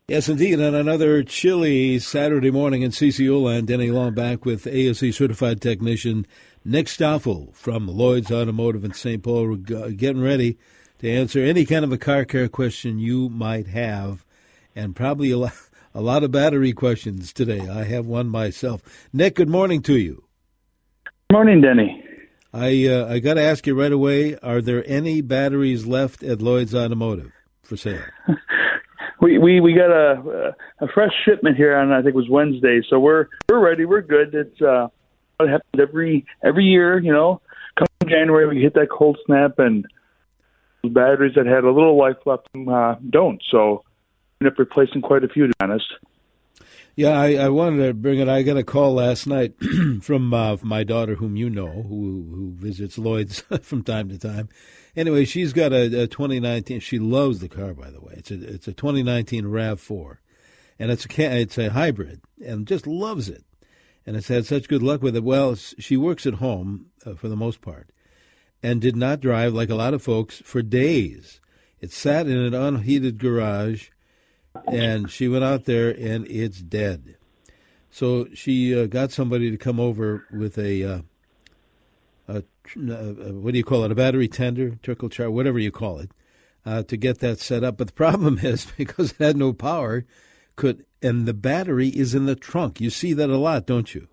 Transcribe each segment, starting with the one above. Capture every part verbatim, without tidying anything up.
Yes, indeed. On another chilly Saturday morning in C C O land, Denny Long back with A S E certified technician Nick Stoffel from Lloyd's Automotive in Saint Paul. We're getting ready to answer any kind of a car care question you might have, and probably a lot, a lot of battery questions today. I have one myself. Nick, good morning to you. Good morning, Denny. I uh, I got to ask you right away, are there any batteries left at Lloyd's Automotive for sale? We we we got a a fresh shipment here on I think it was Wednesday, so we're we're ready. We're good. It's uh it happens every every year, you know. Come January, we hit that cold snap, and the batteries that had a little life left uh, don't. So we end up replacing quite a few, to be honest. Yeah, I, I wanted to bring it. I got a call last night from uh, my daughter, whom you know, who who visits Lloyd's from time to time. Anyway, she's got a, a twenty nineteen. She loves the car, by the way. It's a it's a twenty nineteen RAV four, and it's a it's a hybrid, and just loves it, and it's had such good luck with it. Well, she works at home uh, for the most part, and did not drive like a lot of folks for days. It sat in an unheated garage, and she went out there, and it's dead. So she uh, got somebody to come over with a. Uh, A, uh, what do you call it, a battery tender, trickle charge, whatever you call it, uh, to get that set up. But the problem is, because it had no power, could and the battery is in the trunk. You see that a lot, don't you?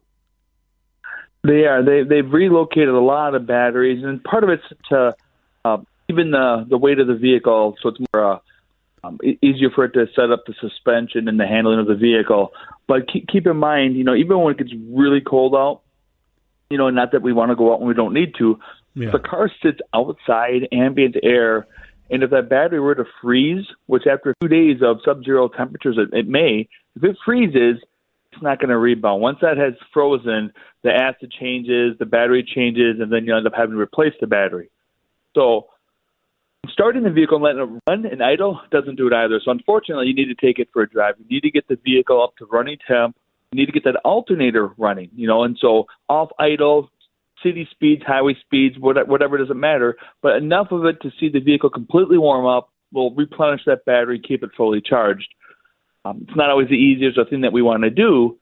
They are. They, they've relocated a lot of batteries, and part of it's to uh, even the, the weight of the vehicle, so it's more uh, um, easier for it to set up the suspension and the handling of the vehicle. But keep, keep in mind, you know, even when it gets really cold out, you know, not that we want to go out when we don't need to. Yeah. The car sits outside, ambient air, and if that battery were to freeze, which after two days of sub-zero temperatures it, it may, if it freezes, it's not going to rebound. Once that has frozen, the acid changes, the battery changes, and then you end up having to replace the battery. So starting the vehicle and letting it run and idle doesn't do it either. So unfortunately, you need to take it for a drive. You need to get the vehicle up to running temp. You need to get that alternator running, you know, and so off idle, city speeds, highway speeds, whatever, doesn't matter, but enough of it to see the vehicle completely warm up will replenish that battery, keep it fully charged. Um, it's not always the easiest thing that we want to do,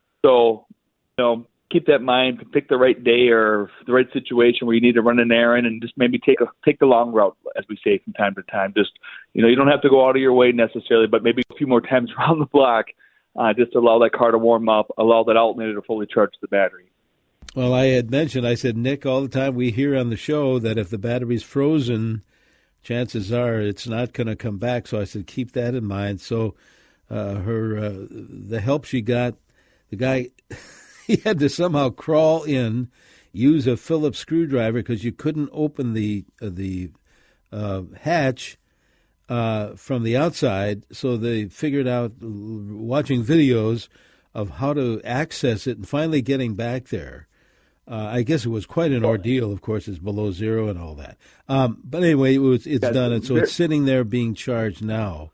so, you know, keep that in mind, pick the right day or the right situation where you need to run an errand and just maybe take a take the long route, as we say from time to time. Just, you know, you don't have to go out of your way necessarily, but maybe a few more times around the block. Uh, just to allow that car to warm up, allow that alternator to fully charge the battery. Well, I had mentioned, I said, Nick, all the time we hear on the show that if the battery's frozen, chances are it's not going to come back. So I said, keep that in mind. So uh, her uh, the help she got, the guy, he had to somehow crawl in, use a Phillips screwdriver because you couldn't open the, uh, the uh, hatch Uh, from the outside, so they figured out, watching videos of how to access it and finally getting back there. Uh, I guess it was quite an ordeal. Of course, it's below zero and all that. Um, but anyway, it was, it's done, and so it's sitting there being charged now.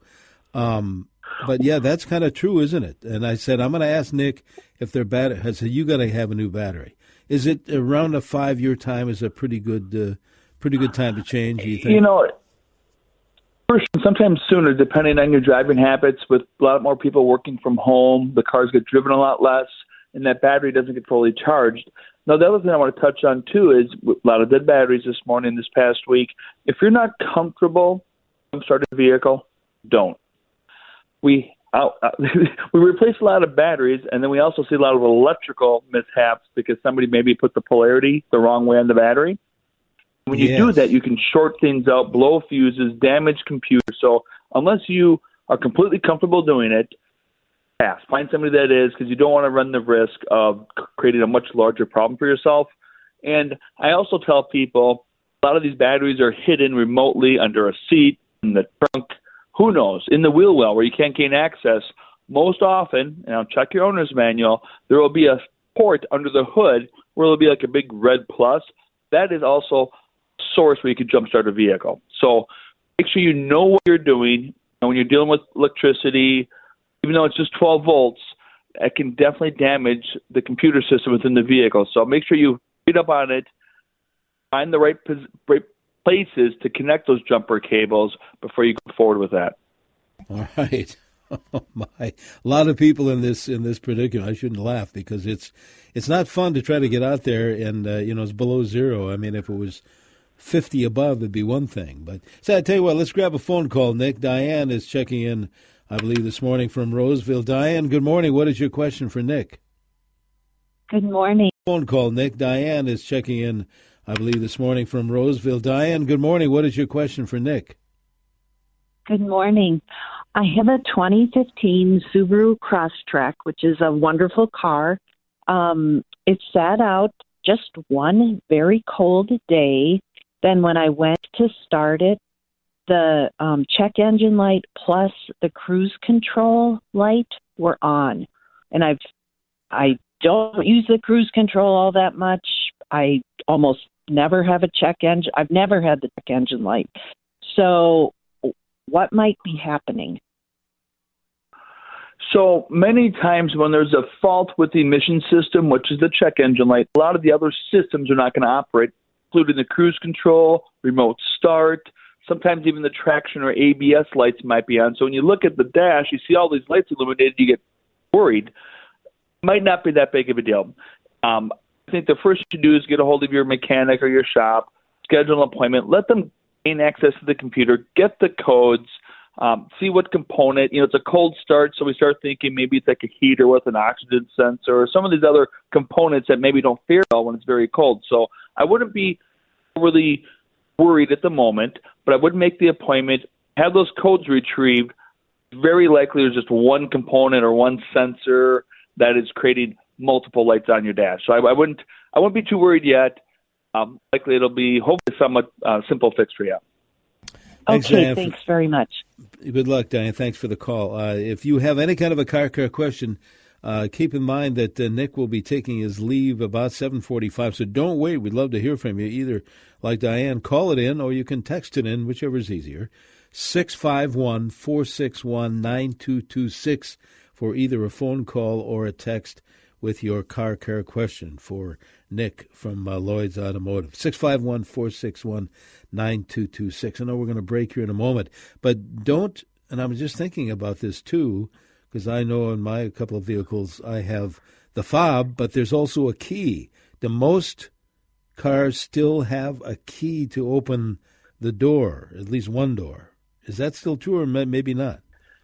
Um, but yeah, that's kind of true, isn't it? And I said, I'm going to ask Nick if they're bad. I said, you got to have a new battery. Is it around a five-year time? Is a pretty good, uh, pretty good time to change? Do you think? You know. Sometimes sooner, depending on your driving habits. With a lot more people working from home, the cars get driven a lot less, and that battery doesn't get fully charged. Now, the other thing I want to touch on, too, is a lot of dead batteries this morning, this past week. If you're not comfortable starting a vehicle, don't. We uh, we replace a lot of batteries, and then we also see a lot of electrical mishaps because somebody maybe put the polarity the wrong way on the battery. When you yes. do that, you can short things out, blow fuses, damage computers. So unless you are completely comfortable doing it, pass. Find somebody that is, because you don't want to run the risk of creating a much larger problem for yourself. And I also tell people a lot of these batteries are hidden remotely under a seat, in the trunk, who knows, in the wheel well where you can't gain access. Most often, and I'll check your owner's manual, there will be a port under the hood where there will be like a big red plus. That is also source where you can jumpstart a vehicle. So make sure you know what you're doing. And when you're dealing with electricity, even though it's just twelve volts, it can definitely damage the computer system within the vehicle. So make sure you read up on it, find the right, right places to connect those jumper cables before you go forward with that. All right. Oh my! A lot of people in this in this predicament. I shouldn't laugh because it's it's not fun to try to get out there and uh, you know it's below zero. I mean, if it was fifty above, it'd be one thing. But so I tell you what, let's grab a phone call. Nick, Diane is checking in, I believe, this morning from Roseville. Diane, good morning. What is your question for Nick? Good morning. Phone call, Nick. Diane is checking in, I believe, this morning from Roseville. Diane, good morning. What is your question for Nick? Good morning. I have a twenty fifteen Subaru Crosstrek, which is a wonderful car. Um, it sat out just one very cold day. Then when I went to start it, the um, check engine light plus the cruise control light were on. And I've, I don't use the cruise control all that much. I almost never have a check engine. I've never had the check engine light. So what might be happening? So many times when there's a fault with the emission system, which is the check engine light, a lot of the other systems are not going to operate, including the cruise control, remote start, sometimes even the traction or A B S lights might be on. So when you look at the dash, you see all these lights illuminated, you get worried. It might not be that big of a deal. Um, I think the first thing to do is get a hold of your mechanic or your shop, schedule an appointment, let them gain access to the computer, get the codes, um, see what component. You know, it's a cold start, so we start thinking maybe it's like a heater with an oxygen sensor or some of these other components that maybe don't fare well when it's very cold. So I wouldn't be really worried at the moment, but I would make the appointment, have those codes retrieved. Very likely there's just one component or one sensor that is creating multiple lights on your dash. So I, I wouldn't I wouldn't be too worried yet. Um, likely it'll be hopefully somewhat uh, simple fix for you. Thanks, okay, Diane, thanks very much. Good luck, Diane. Thanks for the call. Uh, if you have any kind of a car care question, uh, keep in mind that uh, Nick will be taking his leave about seven forty-five, so don't wait. We'd love to hear from you. Either, like Diane, call it in, or you can text it in, whichever is easier. six five one, four six one, nine two two six for either a phone call or a text with your car care question for Nick from uh, Lloyd's Automotive. six five one, four six one, nine two two six. I know we're going to break here in a moment, but don't, and I'm just thinking about this too, because I know in my couple of vehicles I have the fob, but there's also a key. Do most cars still have a key to open the door, at least one door? Is that still true, or maybe not?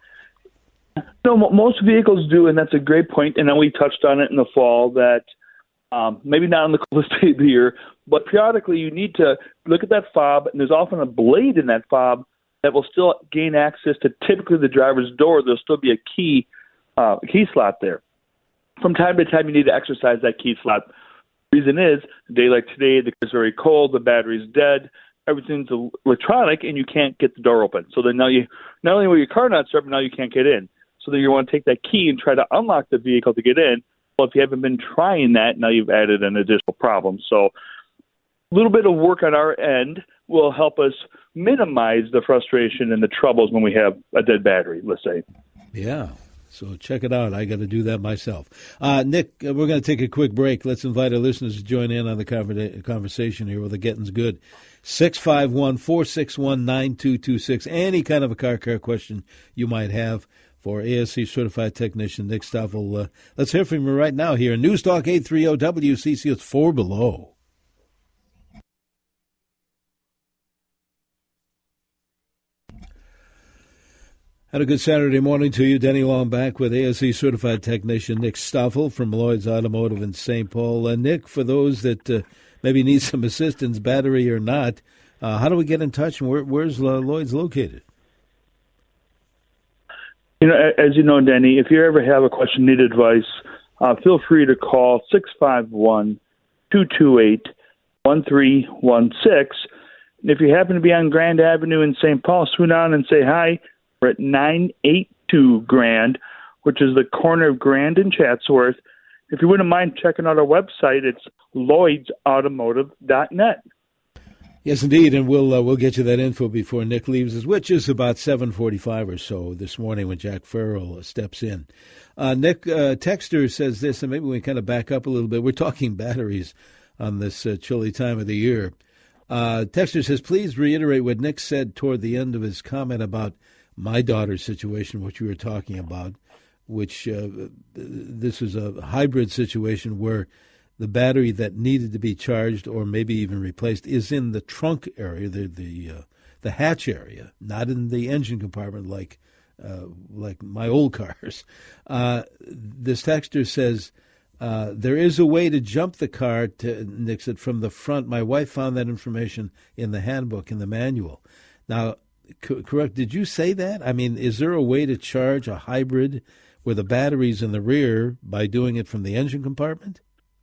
No, most vehicles do, and that's a great point. And then we touched on it in the fall that um, maybe not on the coolest day of the year, but periodically you need to look at that fob, and there's often a blade in that fob that will still gain access to typically the driver's door. There'll still be a key uh, key slot there. From time to time, you need to exercise that key slot. The reason is, a day like today, the car's very cold, the battery's dead, everything's electronic, and you can't get the door open. So then now you, not only will your car not start, but now you can't get in. So then you want to take that key and try to unlock the vehicle to get in. Well, if you haven't been trying that, now you've added an additional problem. So a little bit of work on our end will help us minimize the frustration and the troubles when we have a dead battery, let's say. Yeah. So check it out. I got to do that myself. Uh, Nick, we're going to take a quick break. Let's invite our listeners to join in on the conver- conversation here while the getting's good. six five one, four six one, nine two two six. Any kind of a car care question you might have for A S C certified technician Nick Stoffel. Uh, let's hear from you right now here in News Talk eight thirty W C C. It's four below. Had a good Saturday morning to you. Denny Long back with A S C certified technician Nick Stoffel from Lloyd's Automotive in Saint Paul. Uh, Nick, for those that uh, maybe need some assistance, battery or not, uh, how do we get in touch, and where, where's uh, Lloyd's located? You know, as you know, Denny, if you ever have a question, need advice, uh, feel free to call six five one, two two eight, one three one six. And if you happen to be on Grand Avenue in Saint Paul, swoon down and say hi. We're at nine eighty-two Grand, which is the corner of Grand and Chatsworth. If you wouldn't mind checking out our website, it's lloyds automotive dot net. Yes, indeed, and we'll uh, we'll get you that info before Nick leaves, which is about seven forty-five or so this morning when Jack Farrell steps in. Uh, Nick, uh, Texter says this, and maybe we kind of back up a little bit. We're talking batteries on this uh, chilly time of the year. Uh, Texter says, please reiterate what Nick said toward the end of his comment about my daughter's situation, what you were talking about, which uh, this is a hybrid situation where the battery that needed to be charged or maybe even replaced is in the trunk area, the the uh, the hatch area, not in the engine compartment like uh, like my old cars. Uh, this texter says uh, there is a way to jump the car to nix it from the front. My wife found that information in the handbook, in the manual. Now, co- correct? Did you say that? I mean, is there a way to charge a hybrid where the battery's in the rear by doing it from the engine compartment?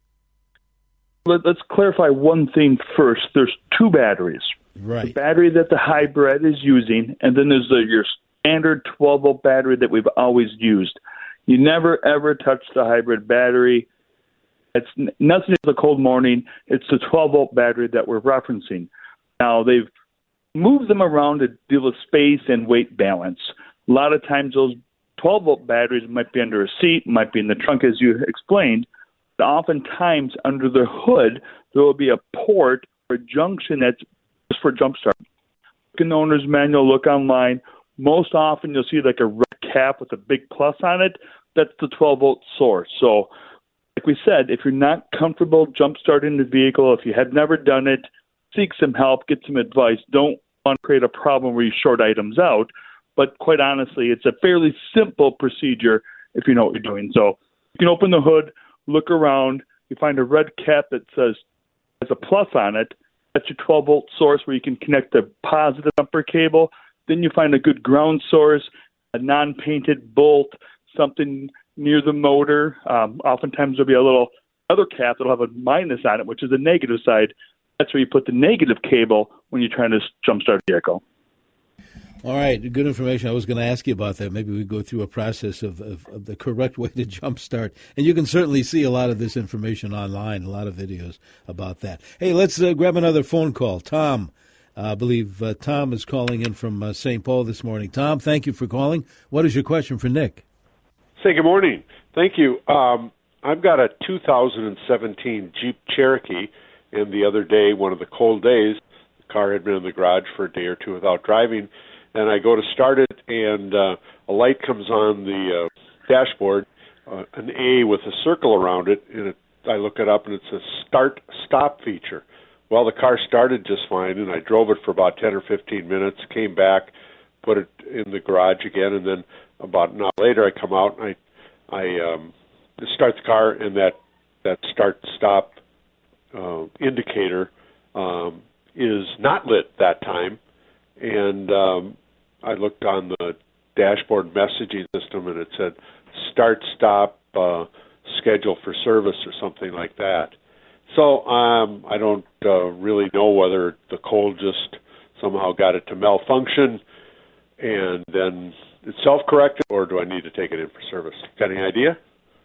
Let's clarify one thing first. There's two batteries. Right. The battery that the hybrid is using, and then there's the, your standard twelve-volt battery that we've always used. You never, ever touch the hybrid battery. It's nothing is a cold morning. It's the twelve-volt battery that we're referencing. Now, they've moved them around to deal with space and weight balance. A lot of times those twelve-volt batteries might be under a seat, might be in the trunk, as you explained. Oftentimes, under the hood, there will be a port or a junction that's just for jump start. Look in the owner's manual, look online. Most often, you'll see like a red cap with a big plus on it. That's the twelve-volt source. So, like we said, if you're not comfortable jump starting the vehicle, if you have never done it, seek some help, get some advice. Don't want to create a problem where you short items out. But quite honestly, it's a fairly simple procedure if you know what you're doing. So, you can open the hood, look around, you find a red cap that says has a plus on it. That's your twelve-volt source where you can connect the positive jumper cable. Then you find a good ground source, a non-painted bolt, something near the motor. Um, oftentimes there'll be a little other cap that'll have a minus on it, which is the negative side. That's where you put the negative cable when you're trying to jumpstart a vehicle. All right, good information. I was going to ask you about that. Maybe we go through a process of, of, of the correct way to jumpstart. And you can certainly see a lot of this information online, a lot of videos about that. Hey, let's uh, grab another phone call. Tom, uh, I believe uh, Tom is calling in from uh, Saint Paul this morning. Tom, thank you for calling. What is your question for Nick? Say good morning. Thank you. Um, I've got a two thousand seventeen Jeep Cherokee, and the other day, one of the cold days, the car had been in the garage for a day or two without driving, and I go to start it, and uh, a light comes on the uh, dashboard, uh, an A with a circle around it, and it, I look it up, and it's a start-stop feature. Well, the car started just fine, and I drove it for about ten or fifteen minutes, came back, put it in the garage again, and then about an hour later I come out, and I, I um, start the car, and that, that start-stop uh, indicator um, is not lit that time, and um, I looked on the dashboard messaging system, and it said start, stop, uh, schedule for service or something like that. So um, I don't uh, really know whether the cold just somehow got it to malfunction and then it's self-corrected, or do I need to take it in for service? Got any idea?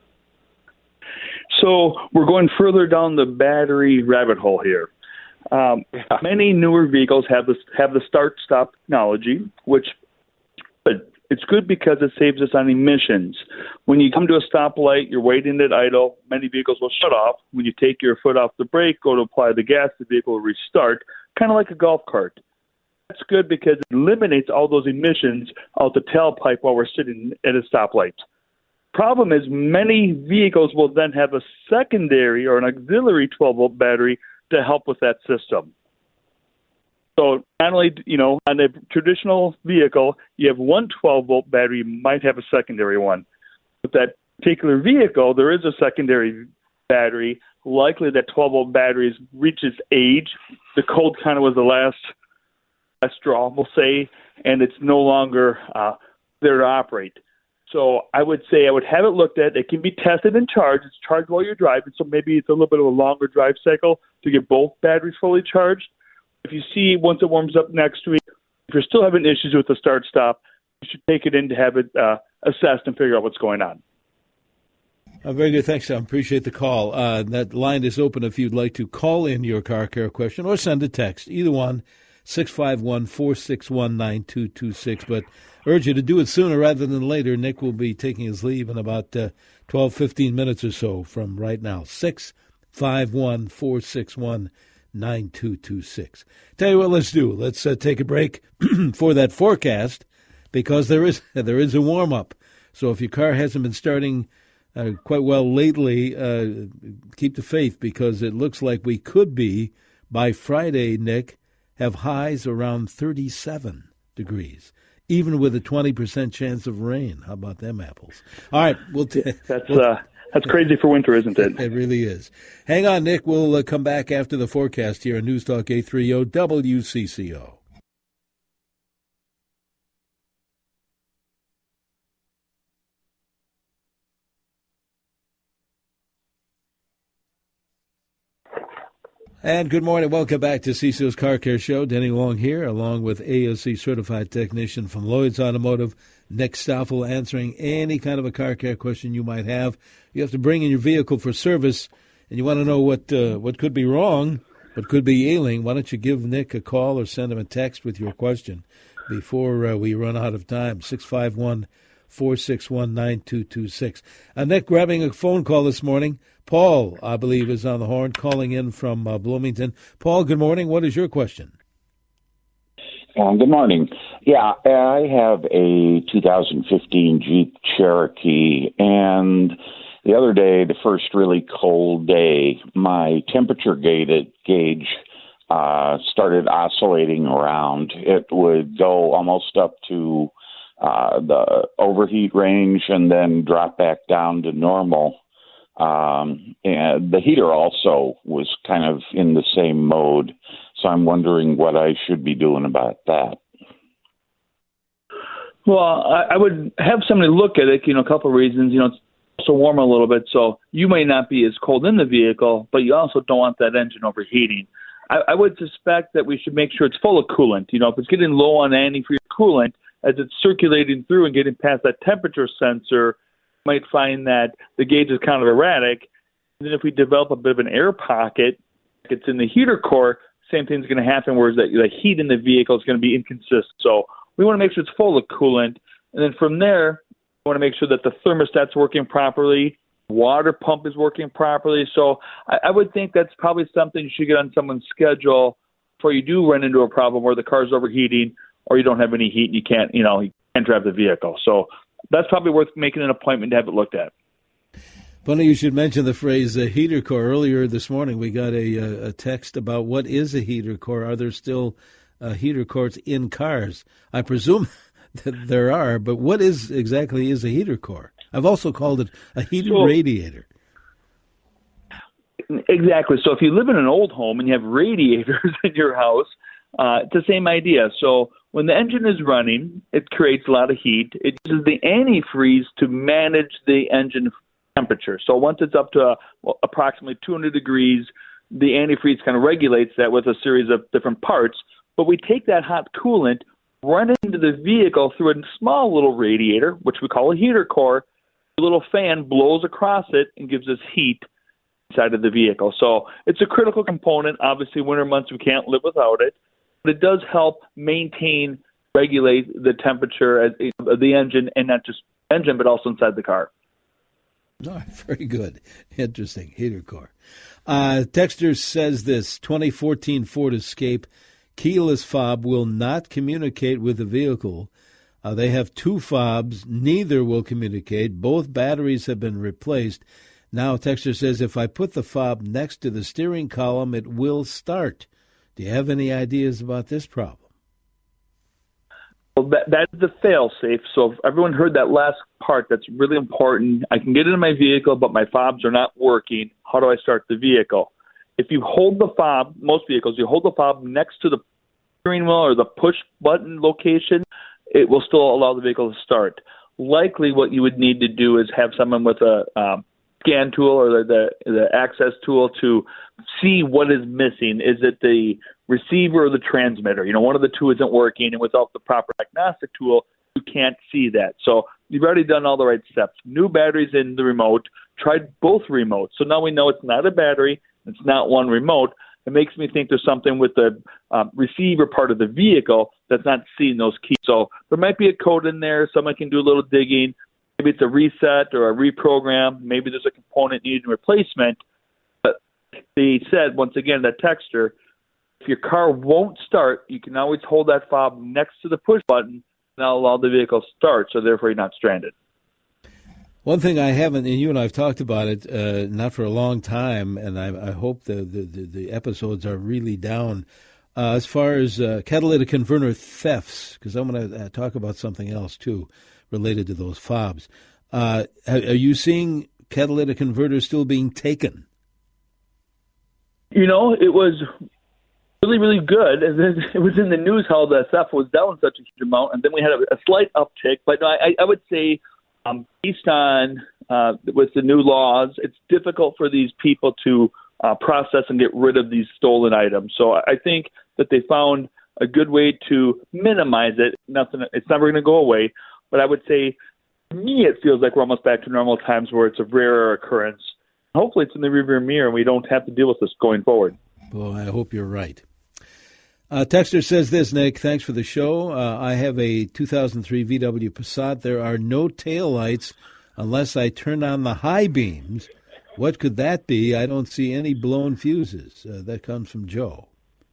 So we're going further down the battery rabbit hole here. Um, yeah. Many newer vehicles have this have the start-stop technology, which but it's good because it saves us on emissions. When you come to a stoplight, you're waiting at idle. Many vehicles will shut off. When you take your foot off the brake, go to apply the gas, the vehicle will restart, kind of like a golf cart. That's good because it eliminates all those emissions out the tailpipe while we're sitting at a stoplight. Problem is, many vehicles will then have a secondary or an auxiliary twelve-volt battery to help with that system. So not only, you know, on a traditional vehicle, you have one twelve-volt battery, you might have a secondary one. With that particular vehicle, there is a secondary battery. Likely that twelve-volt battery reaches age. The cold kind of was the last, last straw, we'll say, and it's no longer uh, there to operate. So I would say I would have it looked at. It can be tested and charged. It's charged while you're driving, so maybe it's a little bit of a longer drive cycle to get both batteries fully charged. If you see once it warms up next week, if you're still having issues with the start-stop, you should take it in to have it uh, assessed and figure out what's going on. Uh, very good. Thanks, Tom. Appreciate the call. Uh, that line is open if you'd like to call in your car care question or send a text. Either one, six five one, four six one, nine two two six. But urge you to do it sooner rather than later. Nick will be taking his leave in about uh, twelve, fifteen minutes or so from right now. six five one, four six one, nine two two six. Tell you what, let's do. Let's uh, take a break for that forecast. because there is there is a warm-up. So if your car hasn't been starting uh, quite well lately, uh, keep the faith, because it looks like we could be, by Friday, Nick, have highs around thirty-seven degrees, even with a twenty percent chance of rain. How about them apples? All right. We'll t- that's we'll, uh, that's crazy for winter, isn't it? It really is. Hang on, Nick. We'll uh, come back after the forecast here on News Talk eight thirty W C C O. And good morning. Welcome back to C C O's Car Care Show. Denny Long here, along with A S C certified technician from Lloyd's Automotive, Nick Stoffel, answering any kind of a car care question you might have. You have to bring in your vehicle for service, and you want to know what uh, what could be wrong, what could be ailing. Why don't you give Nick a call or send him a text with your question before uh, we run out of time? six five one, four six one, nine two two six. Uh, Nick, grabbing a phone call this morning. Paul, I believe, is on the horn, calling in from uh, Bloomington. Paul, good morning. What is your question? Um, good morning. Yeah, I have a two thousand fifteen Jeep Cherokee, and the other day, the first really cold day, my temperature gauge, gauge uh, started oscillating around. It would go almost up to uh, the overheat range and then drop back down to normal. Um, and the heater also was kind of in the same mode. So I'm wondering what I should be doing about that. Well, I, I would have somebody look at it, you know, a couple of reasons. You know, it's also warm a little bit, so you may not be as cold in the vehicle, but you also don't want that engine overheating. I, I would suspect that we should make sure it's full of coolant. You know, if it's getting low on antifreeze coolant, as it's circulating through and getting past that temperature sensor, might find that the gauge is kind of erratic. And then if we develop a bit of an air pocket, it's in the heater core, same thing's going to happen, whereas the, the heat in the vehicle is going to be inconsistent. So we want to make sure it's full of coolant. And then from there, we want to make sure that the thermostat's working properly, water pump is working properly. So I, I would think that's probably something you should get on someone's schedule before you do run into a problem where the car's overheating or you don't have any heat and you can't, you know, you can't drive the vehicle. So that's probably worth making an appointment to have it looked at. Funny you should mention the phrase uh, heater core. Earlier this morning, we got a, a text about what is a heater core. Are there still uh, heater cores in cars? I presume that there are, but what is exactly is a heater core? I've also called it a heater so, radiator. Exactly. So if you live in an old home and you have radiators in your house, uh, it's the same idea. So when the engine is running, it creates a lot of heat. It uses the antifreeze to manage the engine temperature. So once it's up to uh, well, approximately two hundred degrees, the antifreeze kind of regulates that with a series of different parts. But we take that hot coolant, run it into the vehicle through a small little radiator, which we call a heater core. A little fan blows across it and gives us heat inside of the vehicle. So it's a critical component. Obviously, winter months, we can't live without it. But it does help maintain, regulate the temperature of the engine, and not just engine, but also inside the car. Oh, very good. Interesting. Heater core. Uh, Texter says this, twenty fourteen Ford Escape keyless fob will not communicate with the vehicle. Uh, they have two fobs. Neither will communicate. Both batteries have been replaced. Now, Texter says, if I put the fob next to the steering column, it will start. Do you have any ideas about this problem? Well, that, that's the fail-safe. So if everyone heard that last part, that's really important. I can get into my vehicle, but my fobs are not working. How do I start the vehicle? If you hold the fob, most vehicles, you hold the fob next to the steering wheel or the push-button location, it will still allow the vehicle to start. Likely what you would need to do is have someone with a um, scan tool or the, the, the access tool to see what is missing. Is it the receiver or the transmitter? You know, one of the two isn't working, and without the proper diagnostic tool, you can't see that. So you've already done all the right steps. New batteries in the remote. Tried both remotes. So now we know it's not a battery. It's not one remote. It makes me think there's something with the um, receiver part of the vehicle that's not seeing those keys. So there might be a code in there. Someone can do a little digging. Maybe it's a reset or a reprogram. Maybe there's a component needing replacement. But they said, once again, that texter, if your car won't start, you can always hold that fob next to the push button. now allow the vehicle to start, so therefore you're not stranded. One thing I haven't, and you and I have talked about it, uh, not for a long time, and I, I hope the, the, the, the episodes are really down, uh, as far as uh, catalytic converter thefts, because I'm going to uh, talk about something else, too, related to those fobs. Uh, are you seeing catalytic converters still being taken? You know, it was really, really good. It was in the news how the theft was down such a huge amount, and then we had a, a slight uptick. But no, I, I would say, um, based on uh, with the new laws, it's difficult for these people to uh, process and get rid of these stolen items. So I think that they found a good way to minimize it. Nothing, it's never going to go away. But I would say, to me, it feels like we're almost back to normal times where it's a rarer occurrence. Hopefully it's in the rearview mirror and we don't have to deal with this going forward. Well, I hope you're right. Uh, Texter says this, Nick, thanks for the show. Uh, I have a two thousand three V W Passat. There are no taillights unless I turn on the high beams. What could that be? I don't see any blown fuses. Uh, that comes from Joe.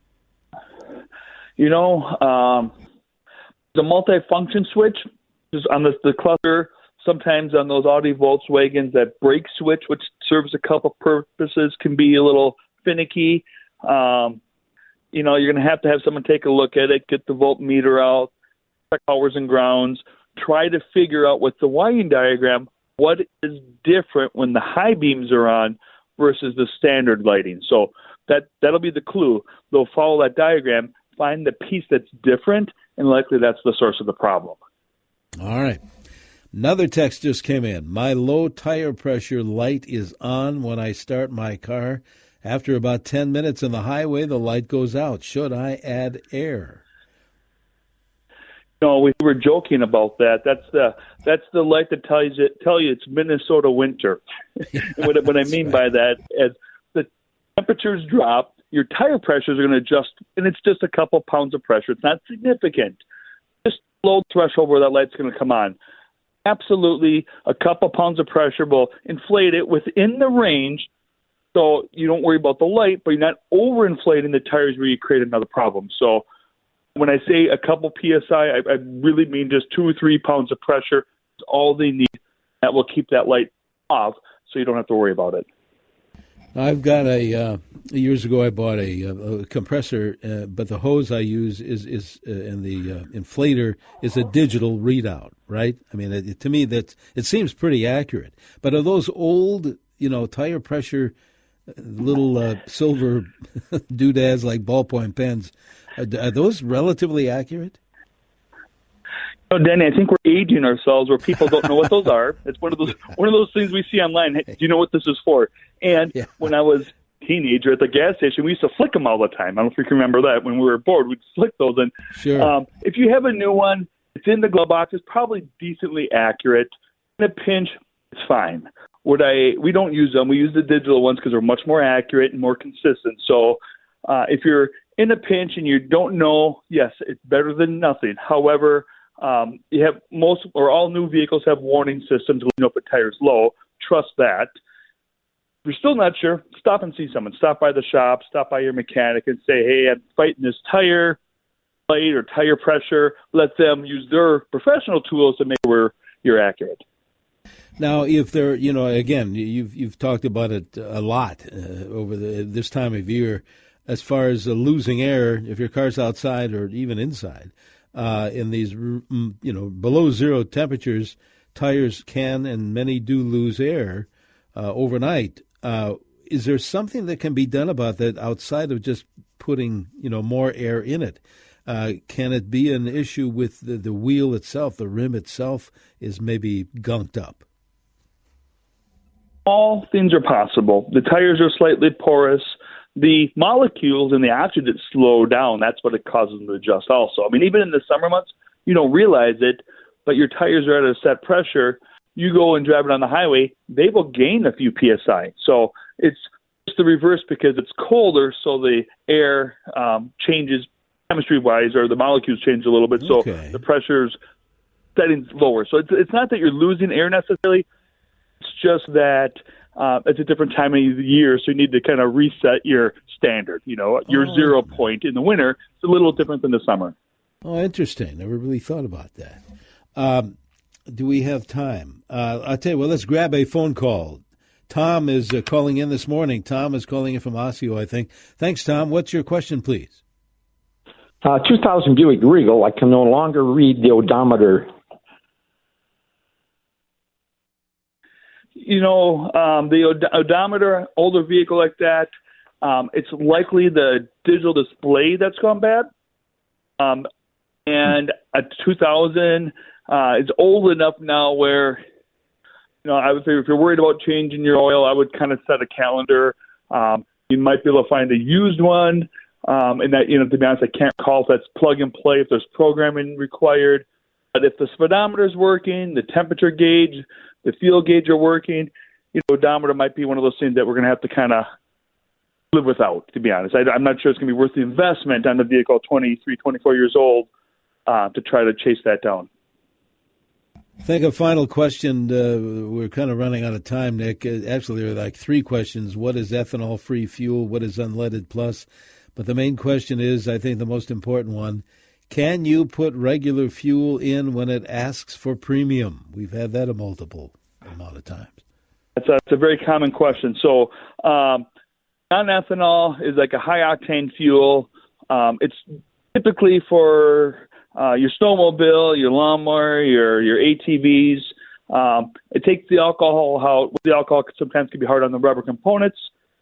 You know, um, the multi-function switch is on the, the cluster. Sometimes on those Audi Volkswagens, that brake switch, which serves a couple purposes, can be a little finicky. Um, you know, you're going to have to have someone take a look at it, get the voltmeter out, check powers and grounds, try to figure out with the wiring diagram what is different when the high beams are on versus the standard lighting. So that, that'll be the clue. They'll follow that diagram, find the piece that's different, and likely that's the source of the problem. All right. Another text just came in. My low tire pressure light is on when I start my car. After about ten minutes on the highway, the light goes out. Should I add air? No, we were joking about that. That's the that's the light that tells you tell you it's Minnesota winter. what, what I mean right. by that is the temperatures drop, your tire pressures are going to adjust, and it's just a couple pounds of pressure. It's not significant. Just low threshold where that light's going to come on. Absolutely, a couple pounds of pressure will inflate it within the range, so you don't worry about the light, but you're not overinflating the tires where you create another problem. So when I say a couple P S I, I, I really mean just two or three pounds of pressure. It's all they need. That will keep that light off, so you don't have to worry about it. I've got a, uh, years ago I bought a, a compressor, uh, but the hose I use is, is uh, and the uh, inflator is a digital readout, right? I mean, it, to me, that it seems pretty accurate. But are those old, you know, tire pressure little uh, silver doodads like ballpoint pens, are, are those relatively accurate? No, Danny, I think we're aging ourselves where people don't know what those are. It's one of those one of those things we see online. Hey, do you know what this is for? And yeah. When I was a teenager at the gas station, we used to flick them all the time. I don't know if you can remember that. When we were bored, we'd flick those. And sure. um, if you have a new one, it's in the glove box. It's probably decently accurate. In a pinch, it's fine. What I we don't use them. We use the digital ones because they're much more accurate and more consistent. So uh, if you're in a pinch and you don't know, yes, it's better than nothing. However, Um, you have most or all new vehicles have warning systems when you know if a tire's low. Trust that. If you're still not sure, stop and see someone. Stop by the shop, stop by your mechanic and say, hey, I'm fighting this tire light or tire pressure. Let them use their professional tools to make sure you're accurate. Now, if there, you know, again, you've you've talked about it a lot uh, over the, this time of year, as far as uh, losing air, if your car's outside or even inside. Uh, in these, you know, below zero temperatures, tires can and many do lose air uh, overnight. Uh, is there something that can be done about that outside of just putting, you know, more air in it? Uh, can it be an issue with the, the wheel itself, the rim itself is maybe gunked up? All things are possible. The tires are slightly porous. The molecules in the oxygen slow down. That's what it causes them to adjust also. I mean, even in the summer months, you don't realize it, but your tires are at a set pressure. You go and drive it on the highway, they will gain a few P S I. So it's just the reverse because it's colder, so the air um, changes chemistry-wise, or the molecules change a little bit, so okay. the pressure's setting lower. So it's, it's not that you're losing air necessarily. It's just that Uh, it's a different time of the year, so you need to kind of reset your standard. You know, your oh. zero point in the winter is a little different than the summer. Oh, interesting. Never really thought about that. Um, do we have time? Uh, I'll tell you, well, let's grab a phone call. Tom is uh, calling in this morning. Tom is calling in from Osseo, I think. Thanks, Tom. What's your question, please? Uh, two thousand Buick Regal. I can no longer read the odometer. You know, um, the od- odometer, older vehicle like that, um, it's likely the digital display that's gone bad. Um, and a two thousand uh, is old enough now where, you know, I would say if you're worried about changing your oil, I would kind of set a calendar. Um, you might be able to find a used one. Um, and that, you know, to be honest, I can't call if that's plug and play, if there's programming required. But if the speedometer is working, the temperature gauge, the fuel gauge are working, you know, odometer might be one of those things that we're going to have to kind of live without, to be honest. I, I'm not sure it's going to be worth the investment on the vehicle twenty-three, twenty-four years old uh, to try to chase that down. I think a final question. Uh, we're kind of running out of time, Nick. Uh, actually, there are like three questions. What is ethanol-free fuel? What is unleaded plus? But the main question is, I think the most important one, can you put regular fuel in when it asks for premium? We've had that a multiple amount of times. That's a, that's a very common question. So um, non-ethanol is like a high-octane fuel. Um, it's typically for uh, your snowmobile, your lawnmower, your, your A T Vs. Um, it takes the alcohol out. The alcohol sometimes can be hard on the rubber components.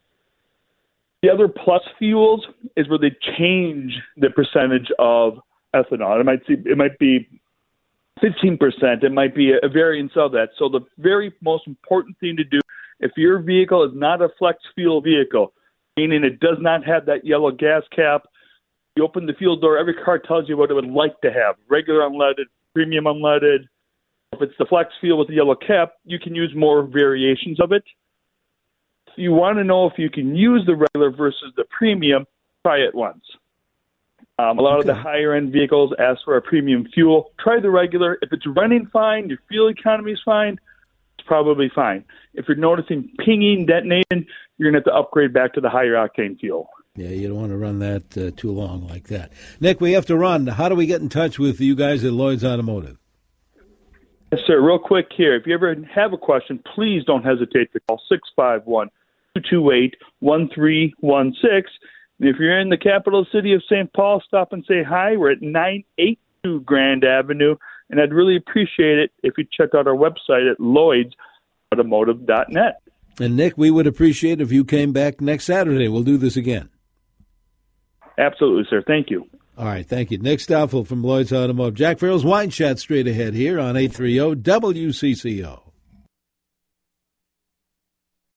The other plus fuels is where they change the percentage of ethanol. It might see, it might be fifteen percent. It might be a variance of that. So the very most important thing to do, if your vehicle is not a flex fuel vehicle, meaning it does not have that yellow gas cap, you open the fuel door, every car tells you what it would like to have, regular unleaded, premium unleaded. If it's the flex fuel with the yellow cap, you can use more variations of it. If you want to know if you can use the regular versus the premium, try it once. Um, a lot okay. of the higher-end vehicles ask for a premium fuel. Try the regular. If it's running fine, your fuel economy is fine, it's probably fine. If you're noticing pinging, detonating, you're going to have to upgrade back to the higher-octane fuel. Yeah, you don't want to run that uh, too long like that. Nick, we have to run. How do we get in touch with you guys at Lloyd's Automotive? Yes, sir. Real quick here. If you ever have a question, please don't hesitate to call six five one, two two eight, one three one six. And if you're in the capital city of Saint Paul, stop and say hi. We're at nine eighty-two Grand Avenue, and I'd really appreciate it if you check out our website at lloyds automotive dot net. And, Nick, we would appreciate if you came back next Saturday. We'll do this again. Absolutely, sir. Thank you. All right, thank you. Nick Stoffel from Lloyd's Automotive. Jack Farrell's Wine Chat straight ahead here on eight thirty W C C O.